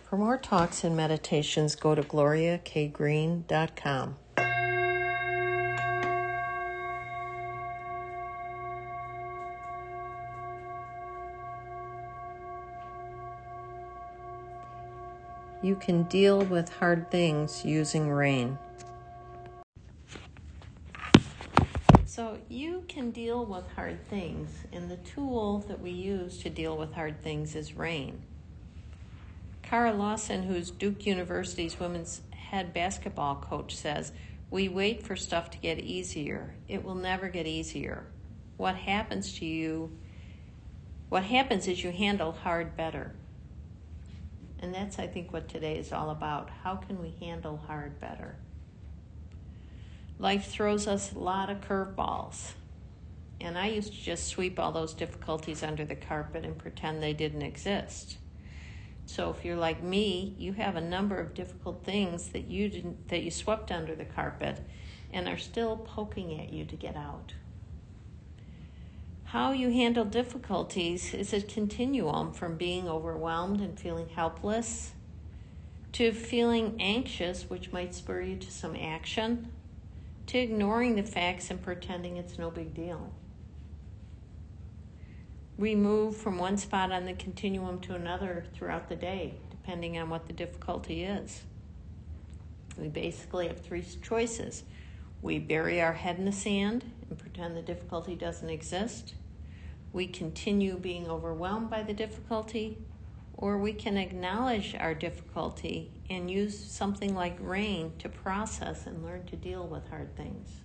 For more talks and meditations, go to gloriakgreen.com. You can deal with hard things using rain. So you can deal with hard things, and the tool that we use to deal with hard things is rain. Kara Lawson, who's Duke University's women's head basketball coach, says, "We wait for stuff to get easier. It will never get easier. What happens is you handle hard better." And that's, I think, what today is all about. How can we handle hard better? Life throws us a lot of curveballs. And I used to just sweep all those difficulties under the carpet and pretend they didn't exist. So if you're like me, you have a number of difficult things that you swept under the carpet and are still poking at you to get out. How you handle difficulties is a continuum from being overwhelmed and feeling helpless to feeling anxious, which might spur you to some action, to ignoring the facts and pretending it's no big deal. We move from one spot on the continuum to another throughout the day, depending on what the difficulty is. We basically have three choices. We bury our head in the sand and pretend the difficulty doesn't exist. We continue being overwhelmed by the difficulty, or we can acknowledge our difficulty and use something like rain to process and learn to deal with hard things.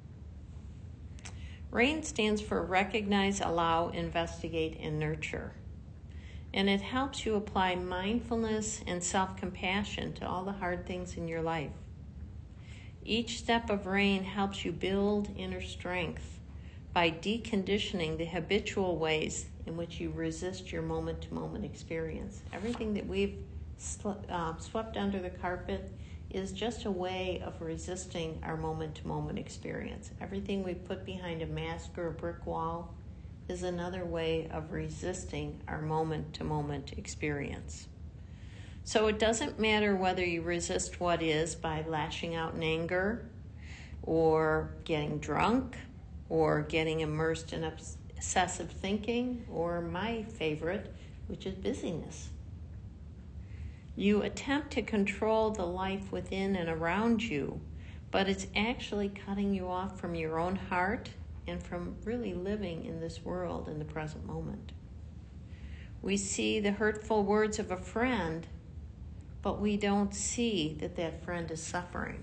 RAIN stands for Recognize, Allow, Investigate, and Nurture. And it helps you apply mindfulness and self-compassion to all the hard things in your life. Each step of RAIN helps you build inner strength by deconditioning the habitual ways in which you resist your moment-to-moment experience. Everything that we've swept under the carpet is just a way of resisting our moment-to-moment experience. Everything we put behind a mask or a brick wall is another way of resisting our moment-to-moment experience. So it doesn't matter whether you resist what is by lashing out in anger or getting drunk or getting immersed in obsessive thinking, or my favorite, which is busyness. You attempt to control the life within and around you, but it's actually cutting you off from your own heart and from really living in this world in the present moment. We see the hurtful words of a friend, but we don't see that that friend is suffering.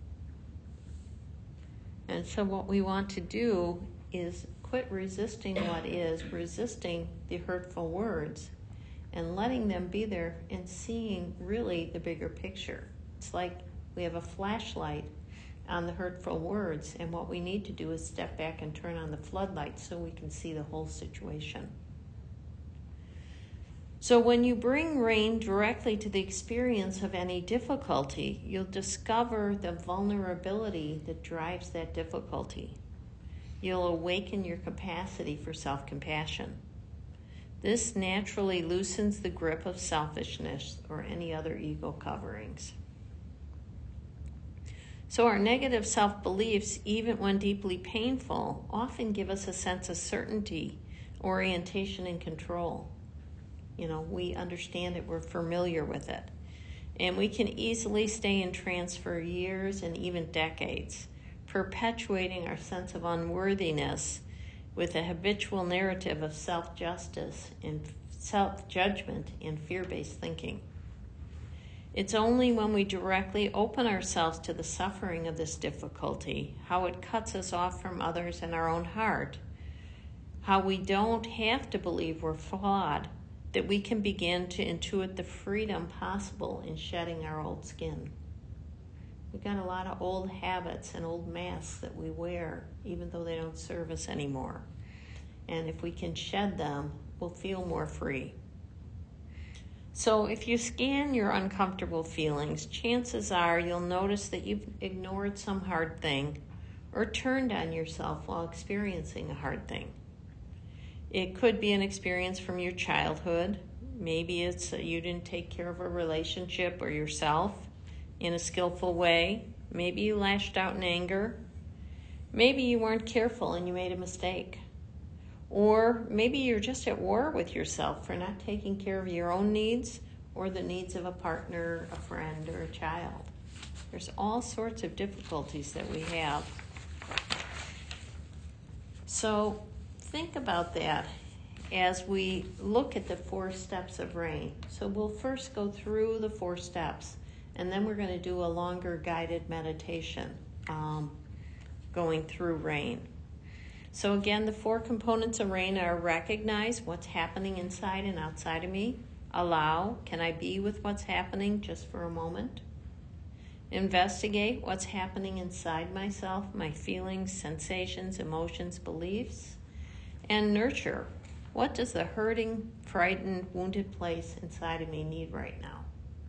And so what we want to do is quit resisting what is, resisting the hurtful words, and letting them be there and seeing really the bigger picture. It's like we have a flashlight on the hurtful words, and what we need to do is step back and turn on the floodlights so we can see the whole situation. So when you bring RAIN directly to the experience of any difficulty, you'll discover the vulnerability that drives that difficulty. You'll awaken your capacity for self-compassion. This naturally loosens the grip of selfishness or any other ego coverings. So our negative self-beliefs, even when deeply painful, often give us a sense of certainty, orientation, and control. We understand it, we're familiar with it. And we can easily stay in trance for years and even decades, perpetuating our sense of unworthiness with a habitual narrative of self-justice and self-judgment and fear-based thinking. It's only when we directly open ourselves to the suffering of this difficulty, how it cuts us off from others and our own heart, how we don't have to believe we're flawed, that we can begin to intuit the freedom possible in shedding our old skin. We've got a lot of old habits and old masks that we wear, even though they don't serve us anymore. And if we can shed them, we'll feel more free. So if you scan your uncomfortable feelings, chances are you'll notice that you've ignored some hard thing or turned on yourself while experiencing a hard thing. It could be an experience from your childhood, Maybe it's you didn't take care of a relationship or yourself in a skillful way. Maybe you lashed out in anger. Maybe you weren't careful and you made a mistake. Or maybe you're just at war with yourself for not taking care of your own needs or the needs of a partner, a friend, or a child. There's all sorts of difficulties that we have. So think about that as we look at the 4 steps of RAIN. So we'll first go through the 4 steps, and then we're going to do a longer guided meditation going through RAIN. So again, the 4 components of RAIN are: recognize what's happening inside and outside of me. Allow, can I be with what's happening just for a moment? Investigate what's happening inside myself, my feelings, sensations, emotions, beliefs. And nurture, what does the hurting, frightened, wounded place inside of me need right now?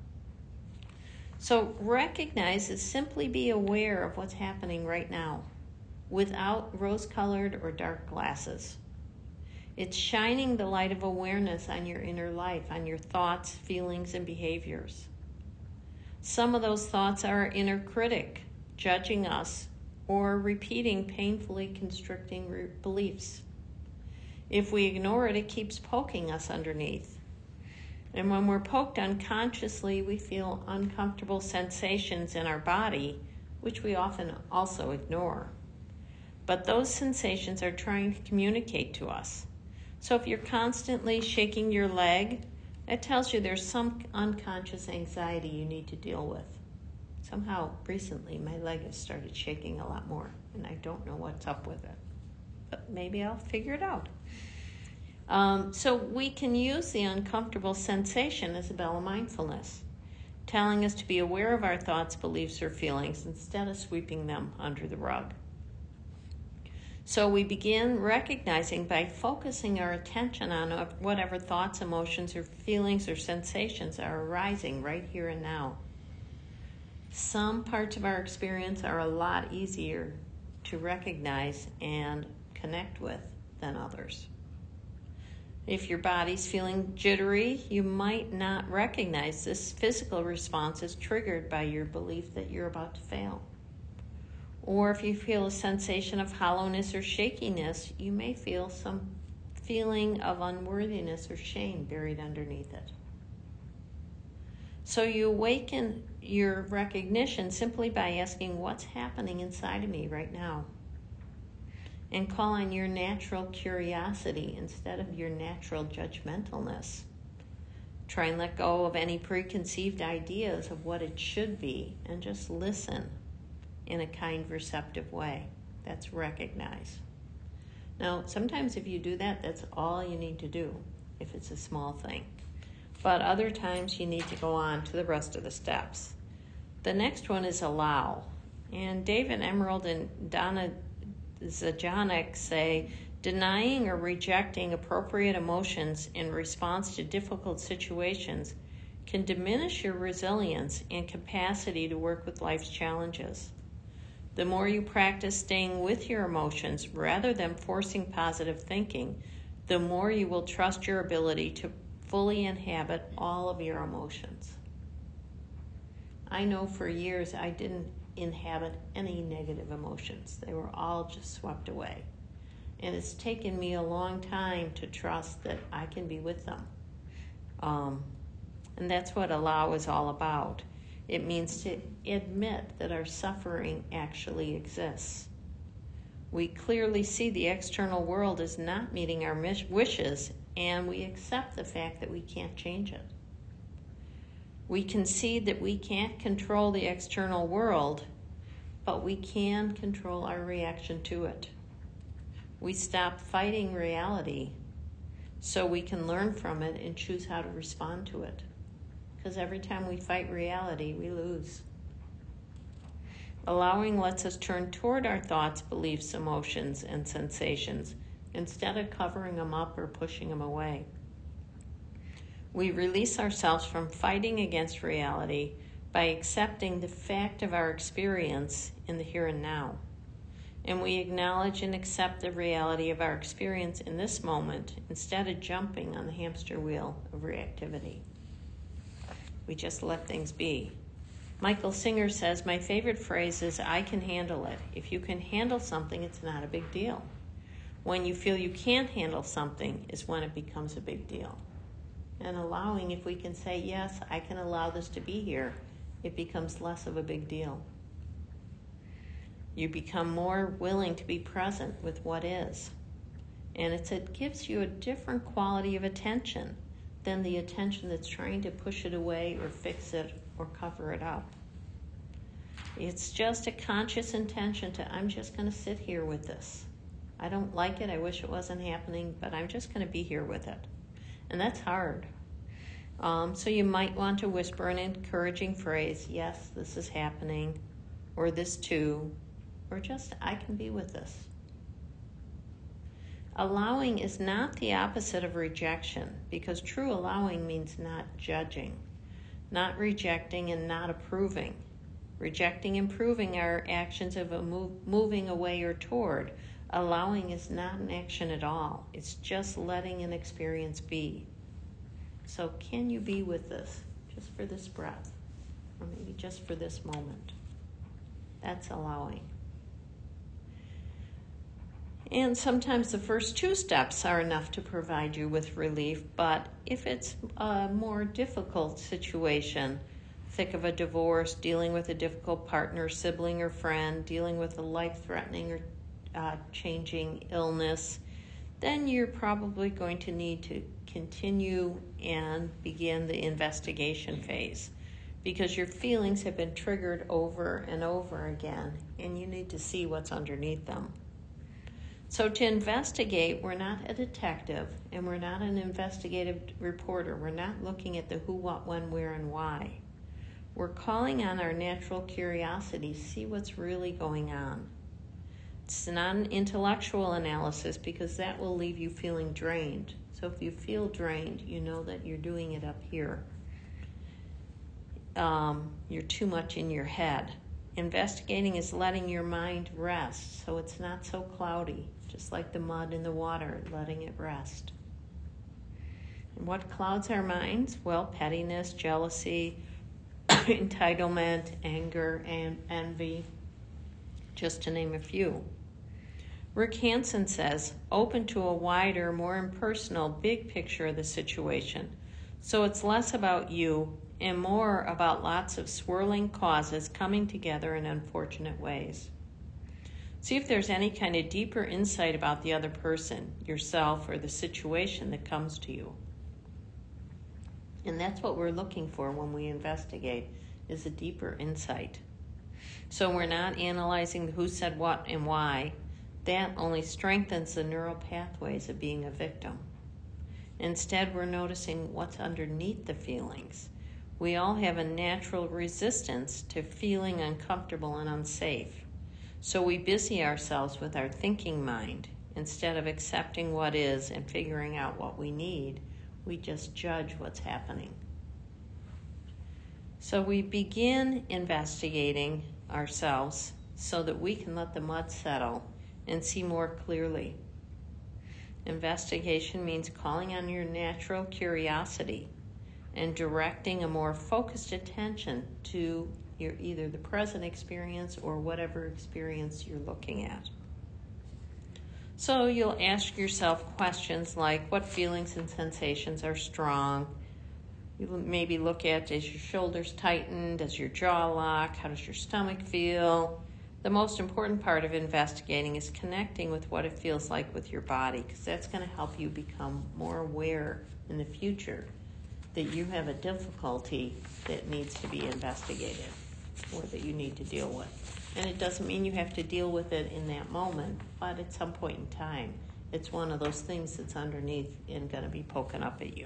So recognize is simply be aware of what's happening right now, without rose-colored or dark glasses. It's shining the light of awareness on your inner life, on your thoughts, feelings, and behaviors. Some of those thoughts are our inner critic, judging us or repeating painfully constricting beliefs. If we ignore it, it keeps poking us underneath. And when we're poked unconsciously, we feel uncomfortable sensations in our body, which we often also ignore. But those sensations are trying to communicate to us. So if you're constantly shaking your leg, it tells you there's some unconscious anxiety you need to deal with. Somehow, recently, my leg has started shaking a lot more, and I don't know what's up with it. But maybe I'll figure it out. So we can use the uncomfortable sensation as a bell of mindfulness, telling us to be aware of our thoughts, beliefs, or feelings instead of sweeping them under the rug. So we begin recognizing by focusing our attention on whatever thoughts, emotions, or feelings or sensations are arising right here and now. Some parts of our experience are a lot easier to recognize and connect with than others. If your body's feeling jittery, you might not recognize this physical response is triggered by your belief that you're about to fail. Or if you feel a sensation of hollowness or shakiness, you may feel some feeling of unworthiness or shame buried underneath it. So you awaken your recognition simply by asking, what's happening inside of me right now? And call on your natural curiosity instead of your natural judgmentalness. Try and let go of any preconceived ideas of what it should be and just listen in a kind, receptive way. That's recognize. Now, sometimes if you do that, that's all you need to do, if it's a small thing. But other times you need to go on to the rest of the steps. The next one is allow. And David Emerald and Donna Zajanek say, denying or rejecting appropriate emotions in response to difficult situations can diminish your resilience and capacity to work with life's challenges. The more you practice staying with your emotions rather than forcing positive thinking, the more you will trust your ability to fully inhabit all of your emotions. I know for years I didn't inhabit any negative emotions. They were all just swept away. And it's taken me a long time to trust that I can be with them. And that's what allow is all about. It means to admit that our suffering actually exists. We clearly see the external world is not meeting our wishes, and we accept the fact that we can't change it. We concede that we can't control the external world, but we can control our reaction to it. We stop fighting reality so we can learn from it and choose how to respond to it. Because every time we fight reality, we lose. Allowing lets us turn toward our thoughts, beliefs, emotions, and sensations instead of covering them up or pushing them away. We release ourselves from fighting against reality by accepting the fact of our experience in the here and now. And we acknowledge and accept the reality of our experience in this moment instead of jumping on the hamster wheel of reactivity. We just let things be. Michael Singer says, my favorite phrase is, I can handle it. If you can handle something, it's not a big deal. When you feel you can't handle something is when it becomes a big deal. And allowing, if we can say, yes, I can allow this to be here, it becomes less of a big deal. You become more willing to be present with what is. And it gives you a different quality of attention than the attention that's trying to push it away or fix it or cover it up. It's just a conscious intention to, I'm just going to sit here with this. I don't like it, I wish it wasn't happening, but I'm just going to be here with it. And that's hard. So you might want to whisper an encouraging phrase, yes, this is happening, or this too, or just, I can be with this. Allowing is not the opposite of rejection, because true allowing means not judging, not rejecting, and not approving. Rejecting and proving are actions of a moving away or toward. Allowing is not an action at all. It's just letting an experience be. So can you be with this, just for this breath, or maybe just for this moment? That's allowing. And sometimes the first two steps are enough to provide you with relief, but if it's a more difficult situation, thick of a divorce, dealing with a difficult partner, sibling, or friend, dealing with a life-threatening or changing illness, then you're probably going to need to continue and begin the investigation phase, because your feelings have been triggered over and over again, and you need to see what's underneath them. So to investigate, we're not a detective, and we're not an investigative reporter. We're not looking at the who, what, when, where, and why. We're calling on our natural curiosity, see what's really going on. It's not an intellectual analysis, because that will leave you feeling drained. So if you feel drained, you know that you're doing it up here. You're too much in your head. Investigating is letting your mind rest, so it's not so cloudy, just like the mud in the water, letting it rest. And what clouds our minds? Well, pettiness, jealousy, entitlement, anger, and envy, just to name a few. Rick Hansen says, open to a wider, more impersonal, big picture of the situation. So it's less about you and more about lots of swirling causes coming together in unfortunate ways. See if there's any kind of deeper insight about the other person, yourself, or the situation that comes to you. And that's what we're looking for when we investigate, is a deeper insight. So we're not analyzing who said what and why. That only strengthens the neural pathways of being a victim. Instead, we're noticing what's underneath the feelings. We all have a natural resistance to feeling uncomfortable and unsafe. So we busy ourselves with our thinking mind. Instead of accepting what is and figuring out what we need, we just judge what's happening. So we begin investigating ourselves so that we can let the mud settle and see more clearly. Investigation means calling on your natural curiosity and directing a more focused attention to your either the present experience or whatever experience you're looking at. So you'll ask yourself questions like, what feelings and sensations are strong? You'll maybe look at, does your shoulders tighten? Does your jaw lock? How does your stomach feel? The most important part of investigating is connecting with what it feels like with your body, because that's going to help you become more aware in the future that you have a difficulty that needs to be investigated or that you need to deal with. And it doesn't mean you have to deal with it in that moment, but at some point in time, it's one of those things that's underneath and going to be poking up at you.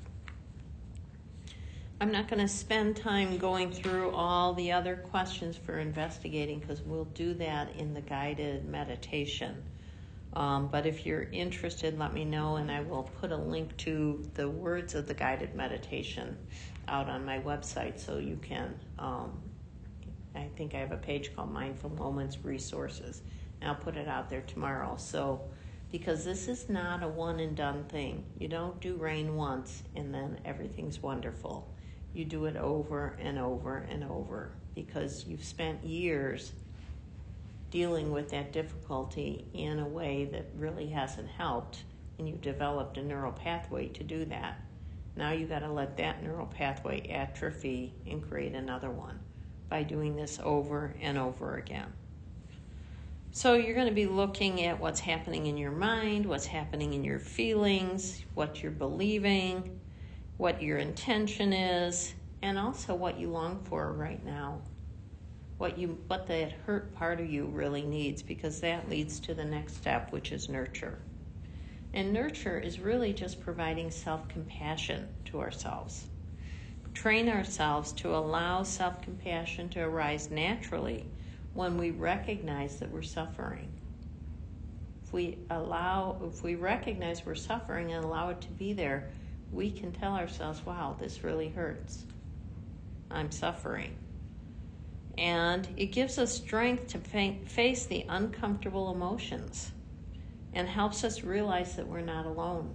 I'm not going to spend time going through all the other questions for investigating, because we'll do that in the guided meditation. But if you're interested, let me know, and I will put a link to the words of the guided meditation out on my website, so you can, I think I have a page called Mindful Moments Resources, I'll put it out there tomorrow. So, because this is not a one and done thing. You don't do rain once and then everything's wonderful. You do it over and over and over because you've spent years dealing with that difficulty in a way that really hasn't helped, and you've developed a neural pathway to do that. Now you got to let that neural pathway atrophy and create another one by doing this over and over again. So you're going to be looking at what's happening in your mind, what's happening in your feelings, what you're believing, what your intention is, and also what you long for right now. What that hurt part of you really needs, because that leads to the next step, which is nurture. And nurture is really just providing self-compassion to ourselves. Train ourselves to allow self-compassion to arise naturally when we recognize that we're suffering. If we recognize we're suffering and allow it to be there, we can tell ourselves, wow, this really hurts. I'm suffering. And it gives us strength to face the uncomfortable emotions and helps us realize that we're not alone.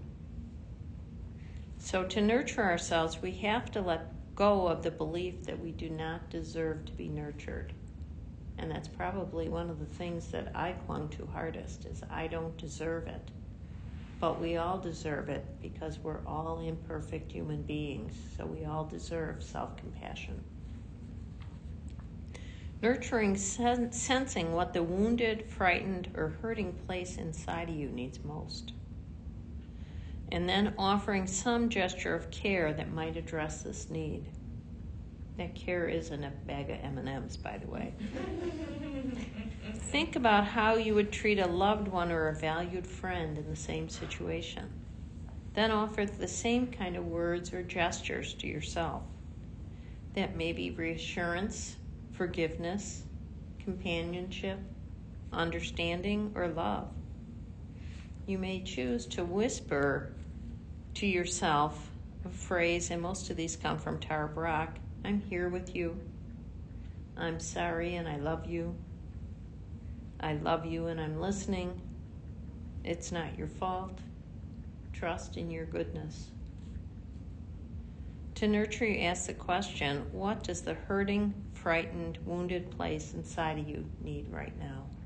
So to nurture ourselves, we have to let go of the belief that we do not deserve to be nurtured. And that's probably one of the things that I clung to hardest, is I don't deserve it. But we all deserve it because we're all imperfect human beings, so we all deserve self-compassion. Nurturing, sensing what the wounded, frightened, or hurting place inside of you needs most. And then offering some gesture of care that might address this need. That care isn't a bag of M&Ms, by the way. Think about how you would treat a loved one or a valued friend in the same situation. Then offer the same kind of words or gestures to yourself. That may be reassurance, forgiveness, companionship, understanding, or love. You may choose to whisper to yourself a phrase, and most of these come from Tara Brach: I'm here with you. I'm sorry and I love you. I love you and I'm listening. It's not your fault. Trust in your goodness. To nurture, you ask the question, what does the hurting, frightened, wounded place inside of you need right now?